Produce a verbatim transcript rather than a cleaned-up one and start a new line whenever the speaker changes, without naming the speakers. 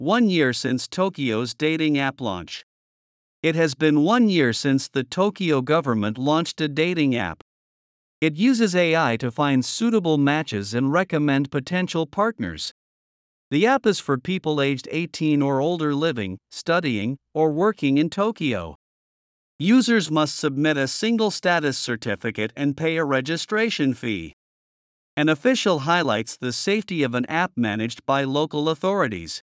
One year since Tokyo's dating app launch. It has been one year since the Tokyo government launched a dating app. It uses A I to find suitable matches and recommend potential partners. The app is for people aged eighteen or older living, studying, or working in Tokyo. Users must submit a single status certificate and pay a registration fee. An official highlights the safety of an app managed by local authorities.